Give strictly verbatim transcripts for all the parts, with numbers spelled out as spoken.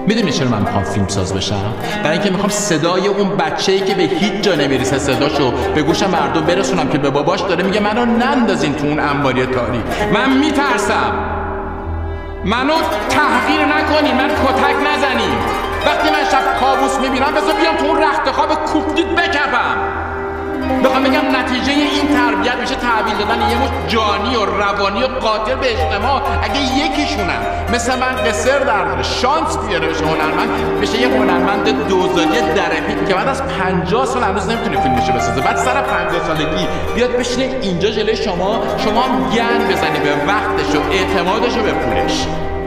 میدونی چرا من میخوام فیلم ساز بشم؟ برای اینکه میخوام صدای اون بچه‌ای که به هیچ جا نمیرسه صداشو به گوش مردم برسونم که به باباش داره میگه منو نندازین تو اون انباری تاریک. من میترسم. منو تحقیر نکنین، من کتک نزنین. وقتی من شب کابوس میبینم بذار بیام تو اون رخت خواب کوفتید بکپم. بخوام بگم نتیجه این تربیت میشه تحویل دادن یه مش جانی و روانی و قاتل به اجتماع. اگه یکیشونم مثل من قصر در داره شانس بیاره بشه هنرمند، بشه یه هنرمند دوزاری درپی که بعد از پنجاه سال هنوز نمیتونه فیلمشو بسازه، بعد سر پنجاه سالگی بیاد بشینه اینجا جلوی شما، شما هم گند بزنی به وقتش و اعتمادش و به پولش.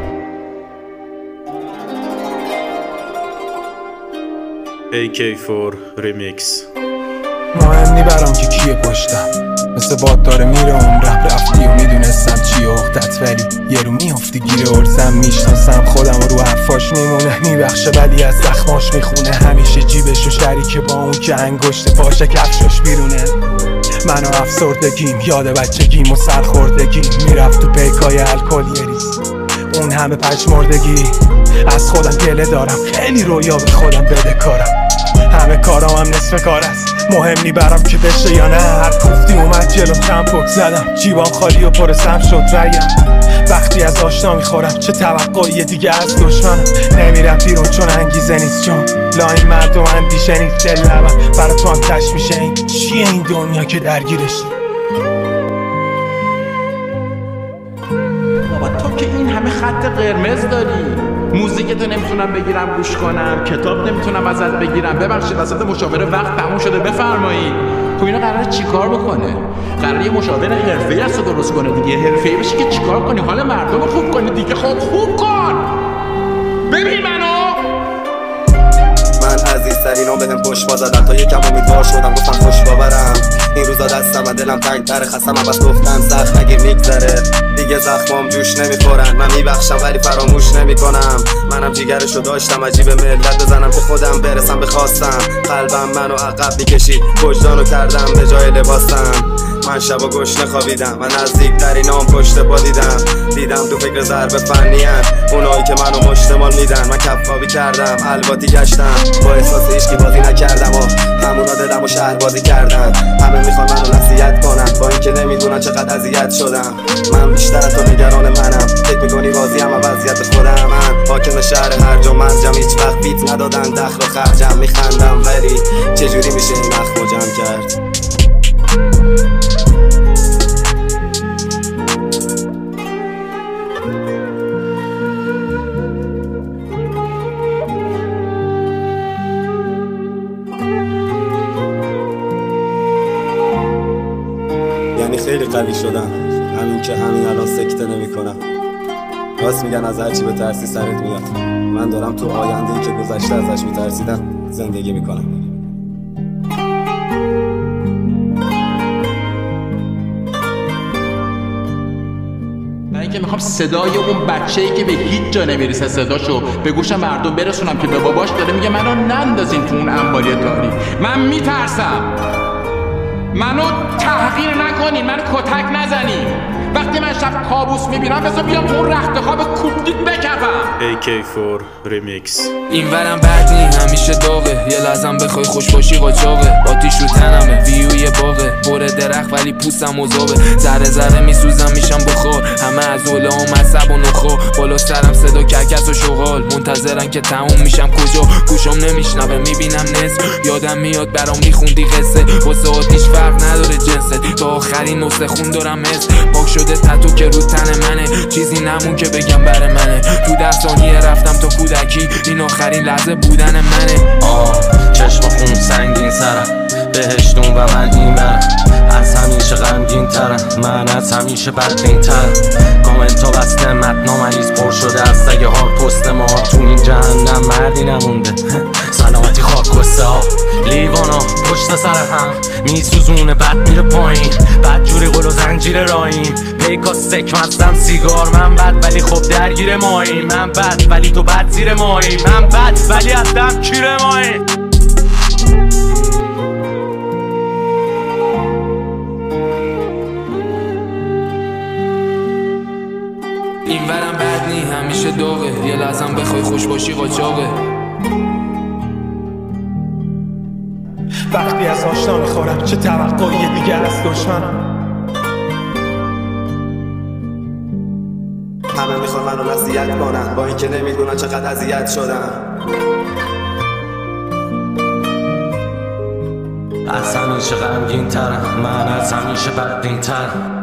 ای کی فور ریمیکس. مهم نی برام که کیه پشتم، مثل باد داره میره عمرم. رفتی و میدونستم چیه اختت، ولی یه رو میافتی گیره ارزم. میشناسم خودم و رو حرفاش میمونه، میبخشه ولی از زخماش میخونه. همیشه جیبش و شریکه با اون که انگشت پاشه کفشاش بیرونه. من و افسردگیم، یاد بچگیم و سرخوردگیم، میرفت تو پیکای الکل یه ریز. اون همه پشمردگی از خودم گله دارم، خیلی رویا به خودم بده کارم. همه کارام هم نصف کار است، مهم نی برام که بشه یا نه. هر کوفتی اومد جلو تمپک زدم، جیبام خالی و پر سم شد رگم. وقتی از آشنا میخورم چه توقعی دیگه از دشمنم. نمیرم بیرون چون انگیزه نیست، چون لاین مردم اندیشه نیست. دل لبم برا تو هم تش میشه. این چیه این دنیا که درگیرشی؟ بابا تو که این همه خط قرمز داری، موزیکتو نمیتونم بگیرم گوش کنم، کتاب نمیتونم ازت بگیرم. ببخشید وسط مشاوره وقت تموم شده بفرمایید. خب اینا قراره چیکار بکنه؟ قراره یه مشاور حرفه‌ای هست درست کنه دیگه. حرفه‌ای بشی که چیکار کنی؟ حال مردم رو خوب کنی دیگه. خب خوب کن. ببین منو. من عزیزترینام بهم پشت پا زدن تا یکم امیدوار شدم، گفتم خوش باورم. این روزا دستم و دلم تنگ تره، خستم بس گفتم سخت نگیر میگذره دیگه. زخمام جوش نمیخورن، من میبخشم ولی فراموش نمیکنم. منم جیگرشو داشتم عجیب ملت بزنم که خودم برسم به خواستم. قلبم منو عقب میکشید، وجدانو کردم به جای لباسم. من شب و گشنه خوابیدم و نزدیک در اینام پشت پا دیدم. دیدم تو فکر ضرب فنی‌ان اونایی که منو مشتمال میدن. من کفابی کردم الواتی گشتم، با احساس عشقی بازی نکردم و همونا دلمو شهر بازی کردن. همه میخوان منو نصیحت کنن با اینکه نمیدونن چقدر اذیت شدم. من بیشتر از تو نگران منم، فکر میکنی راضی ام وضعیت خودم. من حاکم شهر هرج و مرجم، هیچ وقت بیت ندادن دخل و خرجم. میخندم ولی چجوری میشه این اخمو جمع کرد؟ یعنی خیلی قوی شدم، همین که همین الان سکته نمی کنم. راست میگن از هرچی به ترسی سرت میاد. من دارم تو آینده‌ای که گذشته ازش میترسیدم زندگی میکنم. که میخوام صدای اون بچه‌ای که به هیچ جا نمیرسه صداشو به گوش مردم برسونم که به باباش داره میگه منو نندازین تو اون انباری تاریک. من میترسم. منو تحقیر نکنین، من کتک نزنین. وقتی من شب کابوس میبینم بذار بیام تو اون رخت خواب کوفتید بکپم. ای کی فور ریمیکس. این ورم بد نی همیشه داغه، یه لحظم بخوای خوش باشی قاچاقه. آتیش رو تنمه ویو یه باغه، بره درخت ولی پوستم عذابه. ذره ذره میسوزم میشم بخار، همه از اوله و مذهب و نخا. بالا سرم صدا کرکس و شغال، منتظرن که تموم میشم کجا. گوشم نمیشنوه میبینم نصف، یادم میاد برام میخوندی قصه. واسه آتیش فرق نداره جنست، تا آخرین نسخه خون دارم حس. پاک شده تتو که رو تن منه، چیزی نمون که بگم بر منه. تو ده ثانیه رفتم تا کودکی، این آخرین لحظه بودن منه. آه چشم خون سنگین سرم، بهشتون و من این برم. از همیشه غمگین ترم، من از همیشه بدبین ترم. کامنت ها بسته متنا مریض پر شده از سگه ها. پست ما تو این جهنم مردی نمونده. سلامتی خاک کسته ها لیوان ها پشت سر هم میسوزونه بد میره پایین. بد جوری قل و زنجیر راییم، پیکا سک مستم سیگار. من بد ولی خب درگیر مایی. من بد ولی تو بد زیر مایی. من بد ولی از دم کیر مایی. این ورم بد نی همیشه داغه، یه لحظم بخوای خوش باشی قاچاقه. وقتی از آشنا میخورم چه توقعی دیگه از دشمن. همه میخوان منو نصیحت کنن با اینکه نمیدونن چقدر اذیت شدم. از همیشه غمگین ترم، من از همیشه بدبین ترم.